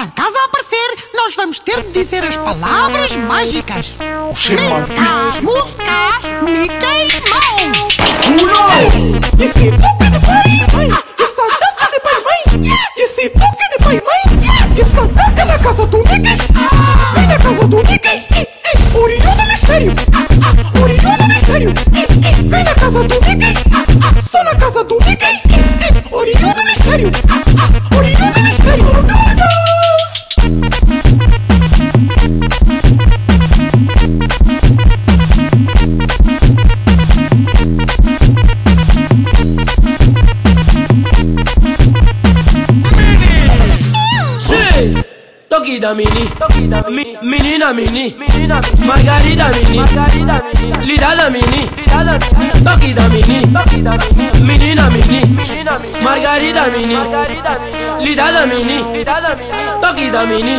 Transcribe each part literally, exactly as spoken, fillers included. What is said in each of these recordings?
a casa aparecer, nós vamos ter de dizer as palavras mágicas. Música, música, Mickey Mouse. Uno! Esse toque de pai, mãe, essa dança de pai, mãe, esse toque de pai, mãe, essa dança na casa do Mickey. Vem na casa do Mickey, Oriundo do mistério, Oriundo do mistério. Vem na casa do Mickey, só na casa do Mickey, Oriundo do mistério, Oriundo do mistério. Toque da Mini, Mi, menina Mini, Margarida Mini, Lida da Mini, Toque da Mini, menina Mini, Margarida Mini, Lida da Mini, Toque da Mini.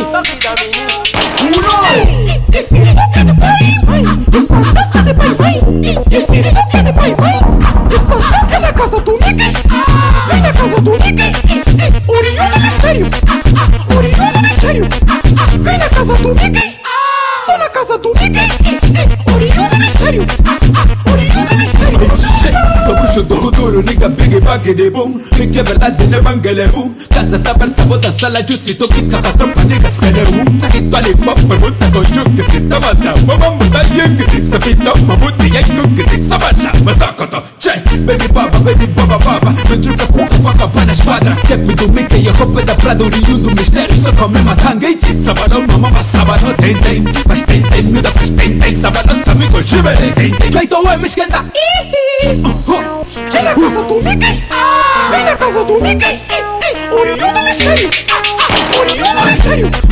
Uno! Esse toque de pai, mãe, essa dança de pai, mãe, esse toque de pai, mãe, essa dança na casa do Mickey. Vem na casa do Mickey, Oriundo do mistério, Oriundo do mistério. Vem na casa do Mickey, só na casa do Mickey, Oriundo do mistério, Oriundo do mistério. Sou bruxo do futuro, nigga big bag de boom. Mickey é verdade, né manguele boom. Casa tá aberta, vou da sala juicy. Tu quica pra tropa, nigga skele boom. Taki tu ali pop, pergunta com juke. Se tá mata, mamam muda yang. Disa pita, mamuti yang kuk. Disa bana, masakoto, che. Baby baba, baby baba baba. Me truca, foca para a esquadra. Cap do Mickey, a roupa da Prada. Oriundo do mistério, só come matanga. E te sabano, mamama, sabano, tem, tem. Faz tem, tem, muda, faz tem, tem. Sabano, também com chibere, tem, tem. Feito é, me esquenta. Vem na casa do Mickey, vem na casa do Mickey, Oriundo do mistério, Oriundo do mistério.